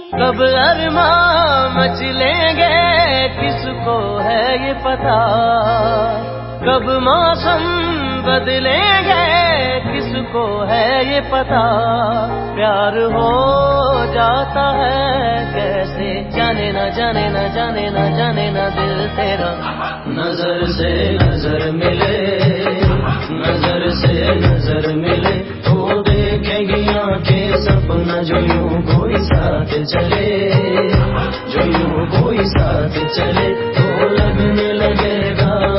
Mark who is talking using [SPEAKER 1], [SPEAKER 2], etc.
[SPEAKER 1] कब अरमां मचलेंगे किसको है ये पता, कब मौसम बदलेंगे किसको है ये पता। प्यार हो जाता है कैसे जाने ना जाने ना जाने ना जाने ना दिल तेरा। नजर से नजर मिले, नजर से नजर मिले तो देखेगी आंखें सपना जो यूं कोई साथ चले, जो यूं कोई साथ चले तो लगने लगेगा